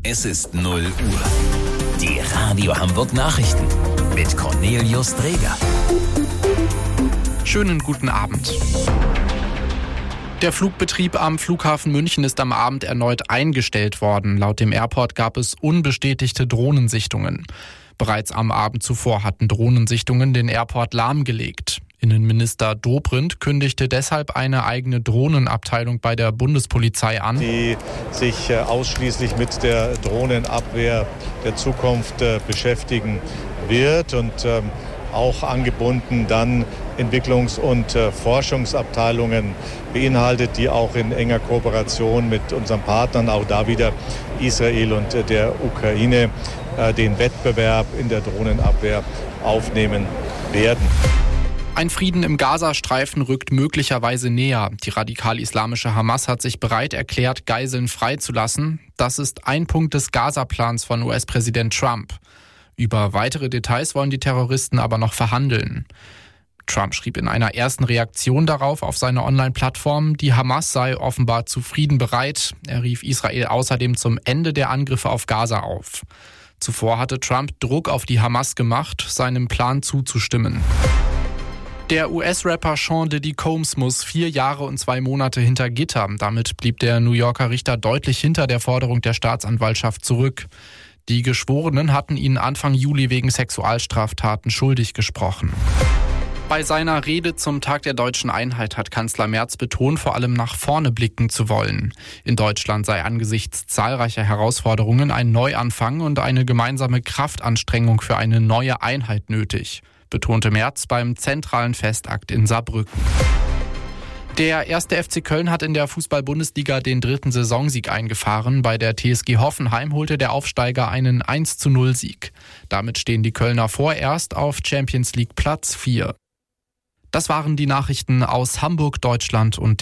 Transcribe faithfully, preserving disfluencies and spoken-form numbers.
Es ist null Uhr. Die Radio Hamburg Nachrichten mit Cornelius Dreger. Schönen guten Abend. Der Flugbetrieb am Flughafen München ist am Abend erneut eingestellt worden. Laut dem Airport gab es unbestätigte Drohnensichtungen. Bereits am Abend zuvor hatten Drohnensichtungen den Airport lahmgelegt. Innenminister Dobrindt kündigte deshalb eine eigene Drohnenabteilung bei der Bundespolizei an, die sich ausschließlich mit der Drohnenabwehr der Zukunft beschäftigen wird und auch angebunden dann Entwicklungs- und Forschungsabteilungen beinhaltet, die auch in enger Kooperation mit unseren Partnern, auch da wieder Israel und der Ukraine, den Wettbewerb in der Drohnenabwehr aufnehmen werden. Ein Frieden im Gazastreifen rückt möglicherweise näher. Die radikal-islamische Hamas hat sich bereit erklärt, Geiseln freizulassen. Das ist ein Punkt des Gaza-Plans von U S-Präsident Trump. Über weitere Details wollen die Terroristen aber noch verhandeln. Trump schrieb in einer ersten Reaktion darauf auf seiner Online-Plattform, die Hamas sei offenbar zu Frieden bereit. Er rief Israel außerdem zum Ende der Angriffe auf Gaza auf. Zuvor hatte Trump Druck auf die Hamas gemacht, seinem Plan zuzustimmen. Der U S-Rapper Sean Diddy Combs muss vier Jahre und zwei Monate hinter Gitter. Damit blieb der New Yorker Richter deutlich hinter der Forderung der Staatsanwaltschaft zurück. Die Geschworenen hatten ihn Anfang Juli wegen Sexualstraftaten schuldig gesprochen. Bei seiner Rede zum Tag der deutschen Einheit hat Kanzler Merz betont, vor allem nach vorne blicken zu wollen. In Deutschland sei angesichts zahlreicher Herausforderungen ein Neuanfang und eine gemeinsame Kraftanstrengung für eine neue Einheit nötig, betonte Merz beim zentralen Festakt in Saarbrücken. Der erste F C Köln hat in der Fußball-Bundesliga den dritten Saisonsieg eingefahren. Bei der T S G Hoffenheim holte der Aufsteiger einen eins zu null Sieg. Damit stehen die Kölner vorerst auf Champions League Platz vier. Das waren die Nachrichten aus Hamburg, Deutschland und